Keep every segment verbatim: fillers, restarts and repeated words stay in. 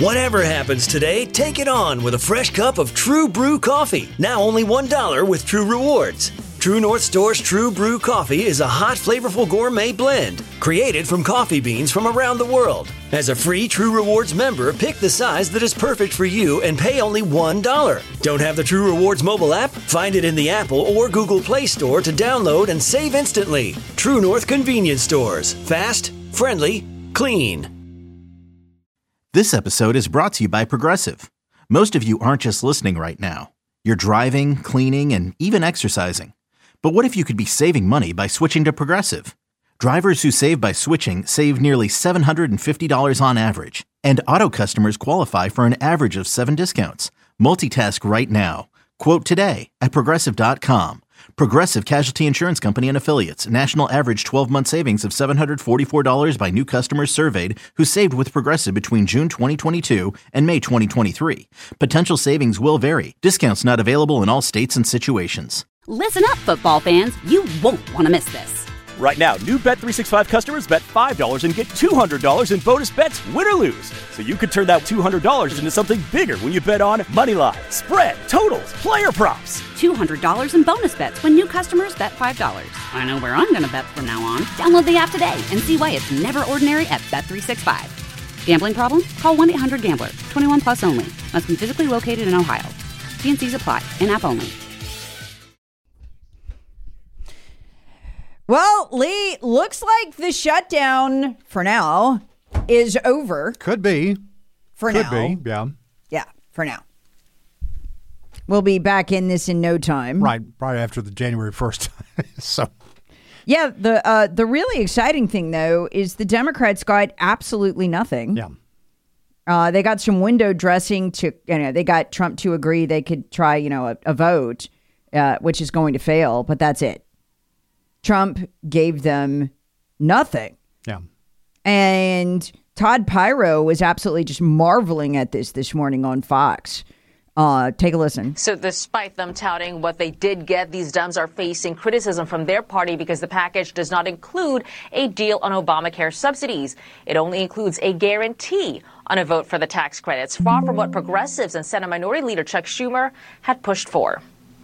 Whatever happens today, take it on with a fresh cup of True Brew coffee. Now only one dollar with True Rewards. True North Store's True Brew coffee is a hot, flavorful gourmet blend created from coffee beans from around the world. As a free True Rewards member, pick the size that is perfect for you and pay only one dollar. Don't have the True Rewards mobile app? Find it in the Apple or Google Play Store to download and save instantly. True North Convenience Stores. Fast, friendly, clean. This episode is brought to you by Progressive. Most of you aren't just listening right now. You're driving, cleaning, and even exercising. But what if you could be saving money by switching to Progressive? Drivers who save by switching save nearly seven hundred fifty dollars on average. And auto customers qualify for an average of seven discounts. Multitask right now. Quote today at Progressive dot com. Progressive Casualty Insurance Company and Affiliates. National average twelve-month savings of seven hundred forty-four dollars by new customers surveyed who saved with Progressive between June twenty twenty-two and May twenty twenty-three. Potential savings will vary. Discounts not available in all states and situations. Listen up, football fans. You won't want to miss this. Right now, new Bet three sixty-five customers bet five dollars and get two hundred dollars in bonus bets, win or lose. So you could turn that two hundred dollars into something bigger when you bet on moneyline, spread, totals, player props. two hundred dollars in bonus bets when new customers bet five dollars. I know where I'm going to bet from now on. Download the app today and see why it's never ordinary at Bet three sixty-five. Gambling problem? Call one eight hundred gambler. twenty-one plus only. Must be physically located in Ohio. T and C's apply. In-app only. Well, Lee, looks like the shutdown for now is over. Could be. For Could now. Could be, yeah. Yeah, for now. We'll be back in this in no time. Right, right after the January first. So, yeah, the uh, the really exciting thing, though, is the Democrats got absolutely nothing. Yeah. Uh, they got some window dressing to, you know, they got Trump to agree they could try, you know, a, a vote, uh, which is going to fail, but that's it. Trump gave them nothing. Yeah. And Todd Pyro was absolutely just marveling at this this morning on Fox. Uh, take a listen. So despite them touting what they did get, these Dems are facing criticism from their party because the package does not include a deal on Obamacare subsidies. It only includes a guarantee on a vote for the tax credits, far from what progressives and Senate Minority Leader Chuck Schumer had pushed for.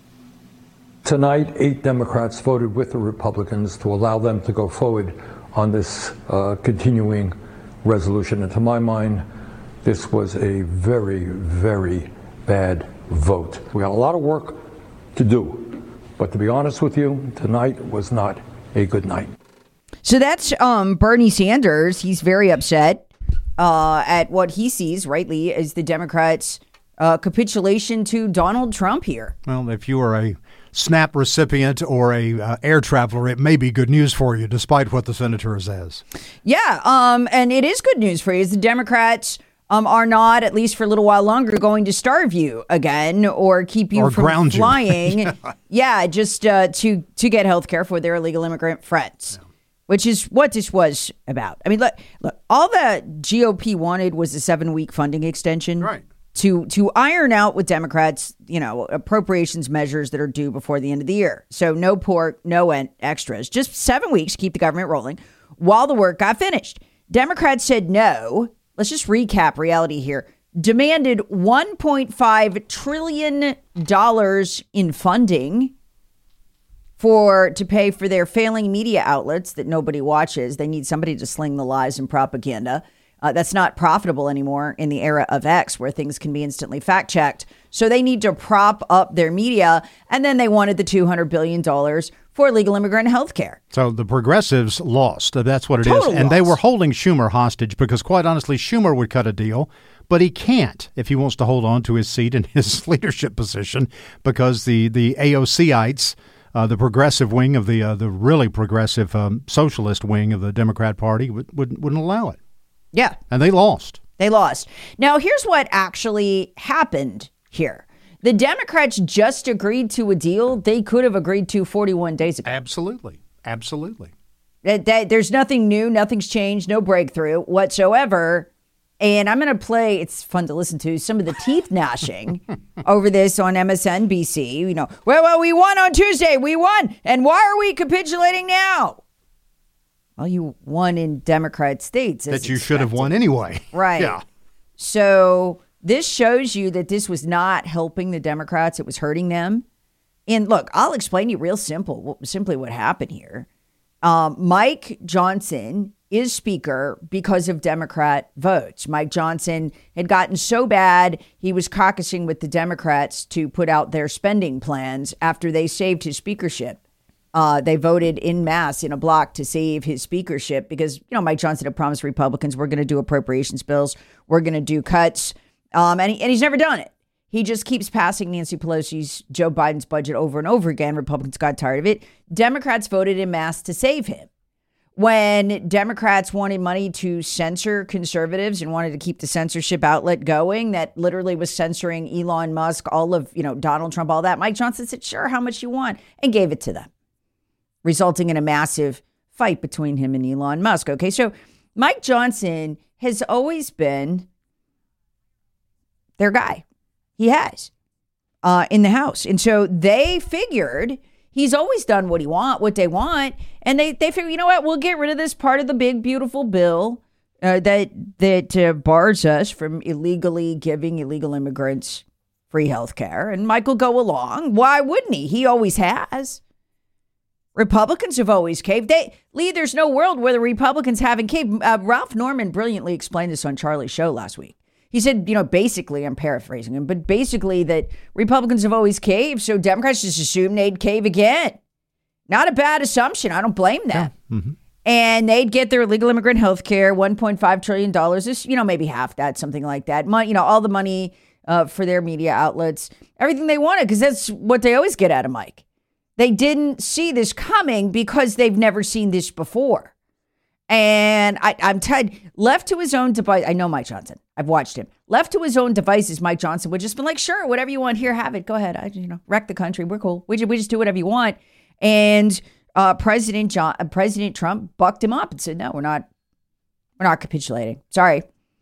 Tonight, eight Democrats voted with the Republicans to allow them to go forward on this uh, continuing resolution. And to my mind, this was a very, very bad vote. We got a lot of work to do. But to be honest with you, tonight was not a good night. So that's um, Bernie Sanders. He's very upset uh, at what he sees, rightly, as the Democrats' uh, capitulation to Donald Trump here. Well, if you are a SNAP recipient or a uh, air traveler, it may be good news for you, despite what the senator says. Yeah, um, and it is good news for you. As the Democrats um, are not, at least for a little while longer, going to starve you again or keep you or from ground flying. yeah. yeah, just uh, to to get health care for their illegal immigrant friends, yeah. Which is what this was about. I mean, look, look, all the G O P wanted was a seven week funding extension. Right. To to iron out with Democrats, you know, appropriations measures that are due before the end of the year. So no pork, no extras, just seven weeks to keep the government rolling while the work got finished. Democrats said no. Let's just recap reality here. Demanded one point five trillion dollars in funding for to pay for their failing media outlets that nobody watches. They need somebody to sling the lies and propaganda. Uh, that's not profitable anymore in the era of X, where things can be instantly fact-checked. So they need to prop up their media. And then they wanted the two hundred billion dollars for legal immigrant health care. So the progressives lost. That's what it Total is. And loss. they were holding Schumer hostage because, quite honestly, Schumer would cut a deal. But he can't if he wants to hold on to his seat in his leadership position, because the, the A O C-ites, uh, the progressive wing of the uh, the really progressive um, socialist wing of the Democrat Party, would, would, wouldn't allow it. Yeah. And they lost. They lost. Now, here's what actually happened here. The Democrats just agreed to a deal they could have agreed to forty-one days ago. Absolutely. Absolutely. That, that, there's nothing new. Nothing's changed. No breakthrough whatsoever. And I'm going to play, it's fun to listen to, some of the teeth gnashing over this on M S N B C. You know, well, well, we won on Tuesday. We won. And why are we capitulating now? Well, you won in Democrat states. That you expected. Should have won anyway. Right. Yeah. So this shows you that this was not helping the Democrats. It was hurting them. And look, I'll explain to you real simple, simply what happened here. Um, Mike Johnson is speaker because of Democrat votes. Mike Johnson had gotten so bad, he was caucusing with the Democrats to put out their spending plans after they saved his speakership. Uh, they voted en masse in a block to save his speakership because, you know, Mike Johnson had promised Republicans, we're going to do appropriations bills, we're going to do cuts, um, and, he, and he's never done it. He just keeps passing Nancy Pelosi's Joe Biden's budget over and over again. Republicans got tired of it. Democrats voted en masse to save him. When Democrats wanted money to censor conservatives and wanted to keep the censorship outlet going that literally was censoring Elon Musk, all of, you know, Donald Trump, all that, Mike Johnson said, sure, how much you want, and gave it to them, resulting in a massive fight between him and Elon Musk. Okay, so Mike Johnson has always been their guy. He has uh, in the House. And so they figured he's always done what he want, what they want. And they, they figure, you know what, we'll get rid of this part of the big, beautiful bill uh, that, that uh, bars us from illegally giving illegal immigrants free health care. And Mike will go along. Why wouldn't he? He always has. Republicans have always caved. They, Lee, there's no world where the Republicans haven't caved. Uh, Ralph Norman brilliantly explained this on Charlie's show last week. He said, you know, basically, I'm paraphrasing him, but basically that Republicans have always caved, so Democrats just assume they'd cave again. Not a bad assumption. I don't blame them. Yeah. Mm-hmm. And they'd get their illegal immigrant health care, one point five trillion dollars, is, you know, maybe half that, something like that. Money, you know, all the money uh, for their media outlets, everything they wanted, because that's what they always get out of Mike. They didn't see this coming because they've never seen this before. And I, I'm telling you, left to his own device, I know Mike Johnson. I've watched him. Left to his own devices, Mike Johnson would just be like, sure, whatever you want here, have it. Go ahead. I, you know, wreck the country. We're cool. We just, we just do whatever you want. And uh, President John, uh, President Trump bucked him up and said, no, we're not, we're not capitulating. Sorry.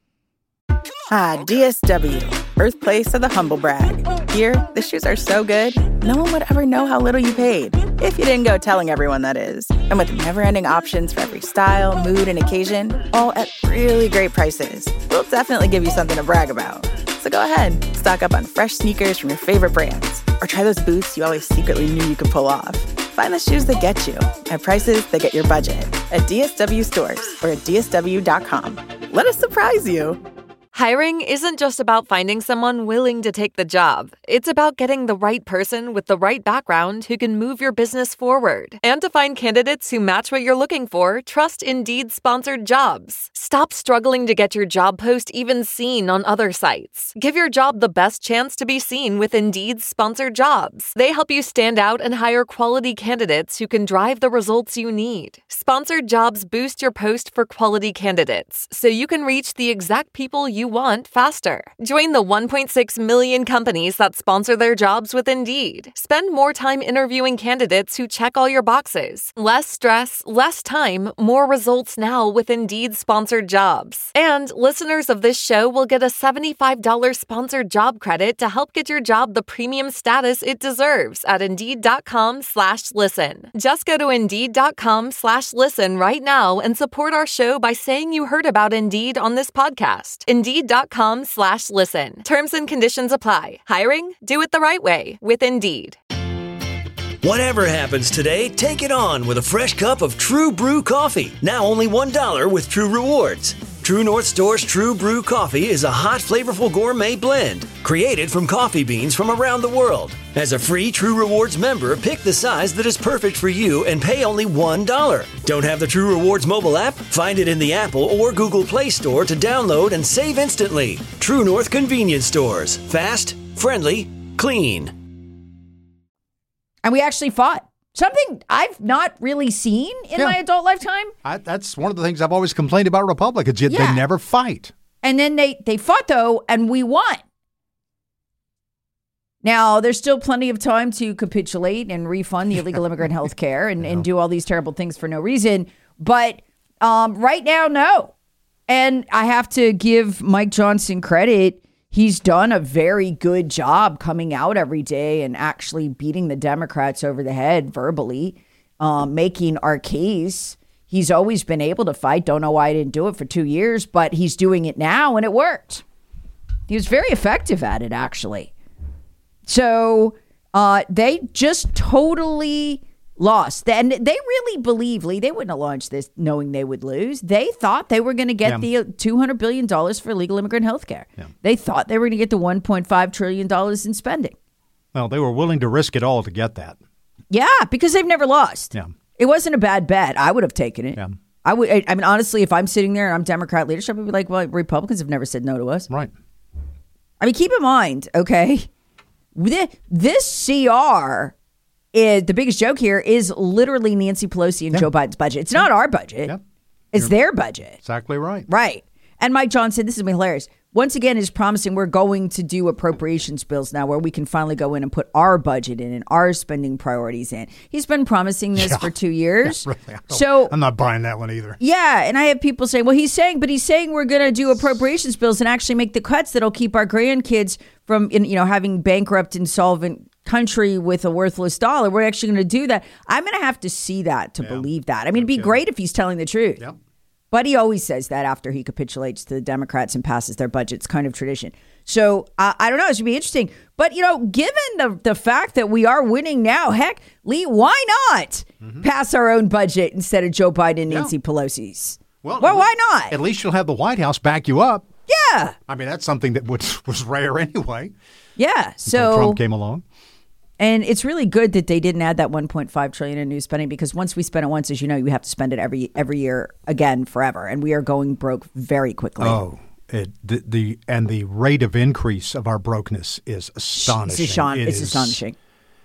Ah, D S W, birthplace of the humble brag. Here, the shoes are so good, no one would ever know how little you paid. If you didn't go telling everyone, that is. And with never-ending options for every style, mood, and occasion, all at really great prices, we'll definitely give you something to brag about. So go ahead, stock up on fresh sneakers from your favorite brands, or try those boots you always secretly knew you could pull off. Find the shoes that get you at prices that get your budget at D S W stores or at D S W dot com. Let us surprise you. Hiring isn't just about finding someone willing to take the job. It's about getting the right person with the right background who can move your business forward. And to find candidates who match what you're looking for, trust Indeed sponsored jobs. Stop struggling to get your job post even seen on other sites. Give your job the best chance to be seen with Indeed sponsored jobs. They help you stand out and hire quality candidates who can drive the results you need. Sponsored jobs boost your post for quality candidates, so you can reach the exact people you want faster. Join the one point six million companies that sponsor their jobs with Indeed. Spend more time interviewing candidates who check all your boxes. Less stress, less time, more results now with Indeed sponsored jobs. And listeners of this show will get a seventy-five dollars sponsored job credit to help get your job the premium status it deserves at Indeed.com slash listen. Just go to Indeed.com slash listen right now and support our show by saying you heard about Indeed on this podcast. Indeed.com slash listen. Terms and conditions apply. Hiring? Do it the right way with Indeed. Whatever happens today, take it on with a fresh cup of True Brew coffee. Now only one dollar with True Rewards. True North Store's True Brew coffee is a hot, flavorful gourmet blend created from coffee beans from around the world. As a free True Rewards member, pick the size that is perfect for you and pay only one dollar. Don't have the True Rewards mobile app? Find it in the Apple or Google Play Store to download and save instantly. True North Convenience Stores. Fast, friendly, clean. And we actually fought. Something I've not really seen in Yeah. my adult lifetime. I, that's one of the things I've always complained about Republicans. Yet Yeah. they never fight. And then they, they fought, though, and we won. Now, there's still plenty of time to capitulate and refund the illegal immigrant health care and, and do all these terrible things for no reason. But um, right now, no. And I have to give Mike Johnson credit. He's done a very good job coming out every day and actually beating the Democrats over the head verbally, um, making our case. He's always been able to fight. Don't know why I didn't do it for two years, but he's doing it now, and it worked. He was very effective at it, actually. So uh, they just totally lost. And they really believe, Lee, they wouldn't have launched this knowing they would lose. They thought they were going to get yeah. the two hundred billion dollars for legal immigrant health care. Yeah. They thought they were going to get the one point five trillion dollars in spending. Well, they were willing to risk it all to get that. Yeah, because they've never lost. Yeah. It wasn't a bad bet. I would have taken it. Yeah. I would. I mean, honestly, if I'm sitting there and I'm Democrat leadership, I'd be like, well, Republicans have never said no to us. Right. I mean, keep in mind, okay, this C R, is, the biggest joke here is literally Nancy Pelosi and yeah. Joe Biden's budget. It's not our budget. Yeah. It's You're their budget. Exactly right. Right. And Mike Johnson, this is hilarious. Once again, is promising we're going to do appropriations bills now where we can finally go in and put our budget in and our spending priorities in. He's been promising this yeah. for two years. Yeah, really. So I'm not buying that one either. Yeah. And I have people saying, well, he's saying, but he's saying we're going to do appropriations bills and actually make the cuts that'll keep our grandkids from, you know, having bankrupt, insolvent country with a worthless dollar. We're actually going to do that. I'm going to have to see that to yeah. believe that. I mean, it'd be okay. great if he's telling the truth. Yep. But he always says that after he capitulates to the Democrats and passes their budget. It's kind of tradition. So uh, I don't know. It should be interesting. But, you know, given the, the fact that we are winning now, heck, Lee, why not mm-hmm. pass our own budget instead of Joe Biden and Nancy yeah. Pelosi's? Well, well why not? At least you'll have the White House back you up. Yeah. I mean, that's something that was, was rare anyway. Yeah. So until Trump came along. And it's really good that they didn't add that one point five trillion dollars in new spending, because once we spend it once, as you know, you have to spend it every every year again forever. And we are going broke very quickly. Oh, it, the, the and the rate of increase of our brokenness is astonishing. It's, aston- it it's astonishing.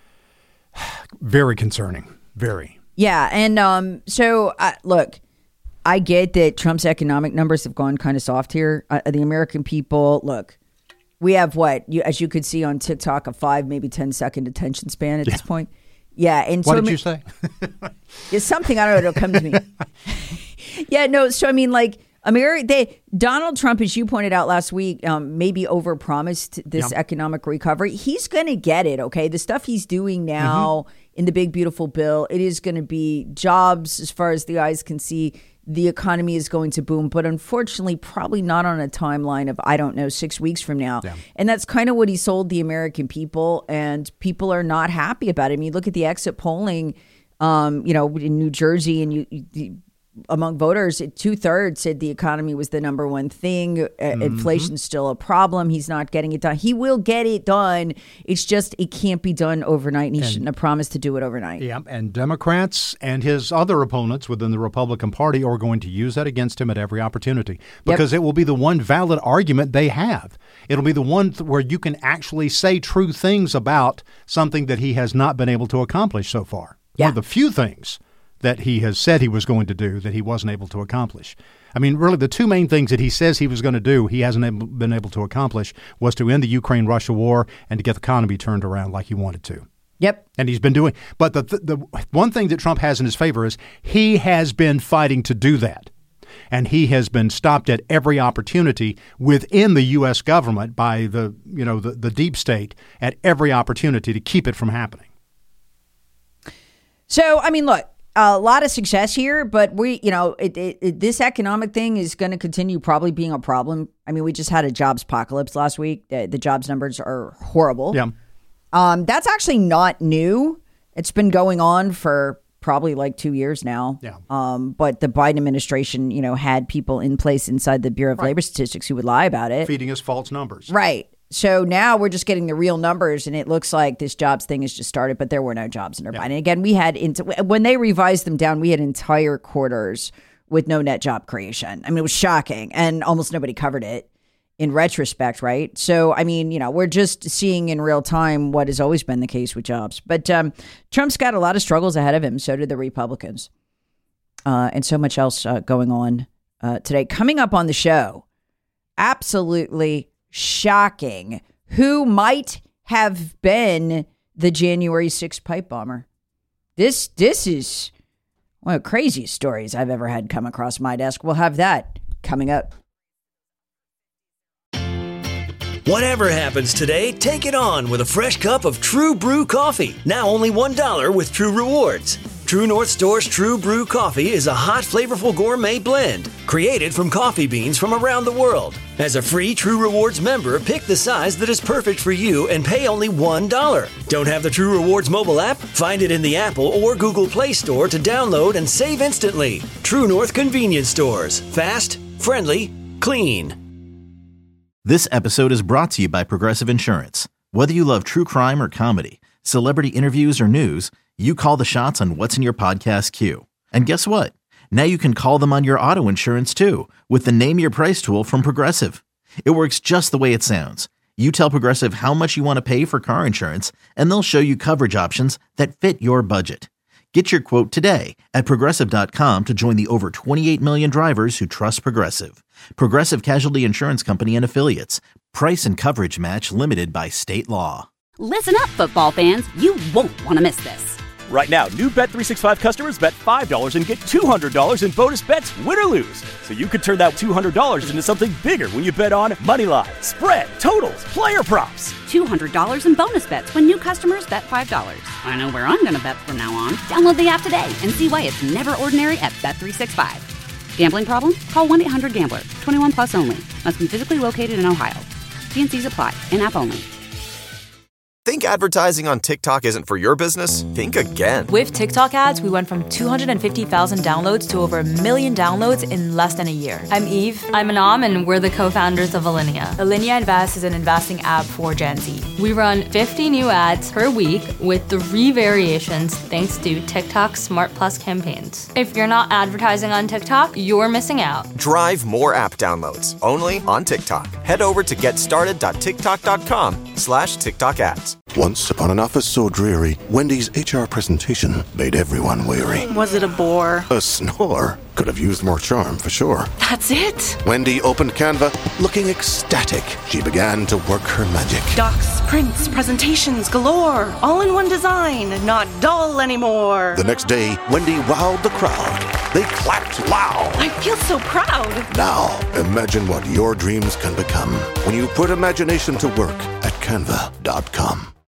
Very concerning. Very. Yeah. And um, so, uh, look, I get that Trump's economic numbers have gone kind of soft here. Uh, the American people, look. We have what, you, as you could see on TikTok, a five, maybe ten second attention span at yeah. this point. Yeah. And what so did I mean, you say? It's something, I don't know, it'll come to me. yeah, no. So, I mean, like, America, they, Donald Trump, as you pointed out last week, um, maybe overpromised this yeah. economic recovery. He's going to get it, okay? The stuff he's doing now mm-hmm. in the big, beautiful bill, it is going to be jobs as far as the eyes can see. The economy is going to boom, but unfortunately, probably not on a timeline of, I don't know, six weeks from now. Yeah. And that's kind of what he sold the American people, and people are not happy about it. I mean, look at the exit polling, um, you know, in New Jersey, and you, you among voters, two thirds said the economy was the number one thing. Mm-hmm. Inflation's still a problem. He's not getting it done. He will get it done. It's just it can't be done overnight, and he and, shouldn't have promised to do it overnight. Yeah, and Democrats and his other opponents within the Republican Party are going to use that against him at every opportunity, because yep. it will be the one valid argument they have. It'll be the one th- where you can actually say true things about something that he has not been able to accomplish so far. Yeah. One of the few things that he has said he was going to do that he wasn't able to accomplish. I mean, really, the two main things that he says he was going to do, he hasn't able, been able to accomplish, was to end the Ukraine-Russia war and to get the economy turned around like he wanted to. Yep. And he's been doing, but the, the, the one thing that Trump has in his favor is he has been fighting to do that. And he has been stopped at every opportunity within the U S government by the, you know, the, the deep state at every opportunity to keep it from happening. So, I mean, look, a lot of success here, but we, you know, it, it, it, this economic thing is going to continue probably being a problem. I mean, we just had a jobs apocalypse last week. The, the jobs numbers are horrible. Yeah. Um, that's actually not new. It's been going on for probably like two years now. Yeah. Um, but the Biden administration, you know, had people in place inside the Bureau of right. Labor Statistics who would lie about it. Feeding us false numbers. Right. So now we're just getting the real numbers, and it looks like this jobs thing has just started, but there were no jobs under yeah. Biden. And again, we had, into, when they revised them down, we had entire quarters with no net job creation. I mean, it was shocking, and almost nobody covered it in retrospect, right? So, I mean, you know, we're just seeing in real time what has always been the case with jobs. But um, Trump's got a lot of struggles ahead of him. So did the Republicans. Uh, and so much else uh, going on uh, today. Coming up on the show, absolutely shocking. Who might have been the January sixth pipe bomber? This this is one of the craziest stories I've ever had come across my desk. We'll have that coming up. Whatever happens today, take it on with a fresh cup of True Brew coffee. Now only one dollar with True Rewards. True North Store's True Brew Coffee is a hot, flavorful gourmet blend created from coffee beans from around the world. As a free True Rewards member, pick the size that is perfect for you and pay only one dollar. Don't have the True Rewards mobile app? Find it in the Apple or Google Play Store to download and save instantly. True North Convenience Stores. Fast, friendly, clean. This episode is brought to you by Progressive Insurance. Whether you love true crime or comedy, celebrity interviews or news, you call the shots on what's in your podcast queue. And guess what? Now you can call them on your auto insurance too with the Name Your Price tool from Progressive. It works just the way it sounds. You tell Progressive how much you want to pay for car insurance, and they'll show you coverage options that fit your budget. Get your quote today at Progressive dot com to join the over twenty-eight million drivers who trust Progressive. Progressive Casualty Insurance Company and Affiliates. Price and coverage match limited by state law. Listen up, football fans. You won't want to miss this. Right now, new Bet three sixty-five customers bet five dollars and get two hundred dollars in bonus bets, win or lose. So you could turn that two hundred dollars into something bigger when you bet on Moneyline, spread, totals, player props. two hundred dollars in bonus bets when new customers bet five dollars. I know where I'm going to bet from now on. Download the app today and see why it's never ordinary at Bet three sixty-five. Gambling problem? Call one eight hundred gambler. twenty-one plus only. Must be physically located in Ohio. T and C's apply. In-app only. Think advertising on TikTok isn't for your business? Think again. With TikTok ads, we went from two hundred fifty thousand downloads to over a million downloads in less than a year. I'm Eve. I'm Anam, and we're the co-founders of Alinea. Alinea Invest is an investing app for Gen Z. We run fifty new ads per week with three variations thanks to TikTok's Smart Plus campaigns. If you're not advertising on TikTok, you're missing out. Drive more app downloads only on TikTok. Head over to getstarted.tiktok.com slash TikTok ads. Once upon an office so dreary, Wendy's H R presentation made everyone weary. Was it a bore? A snore. Could have used more charm, for sure. That's it? Wendy opened Canva, looking ecstatic. She began to work her magic. Docs, prints, presentations galore. All in one design, not dull anymore. The next day, Wendy wowed the crowd. They clapped loud. I feel so proud. Now, imagine what your dreams can become when you put imagination to work at canva dot com.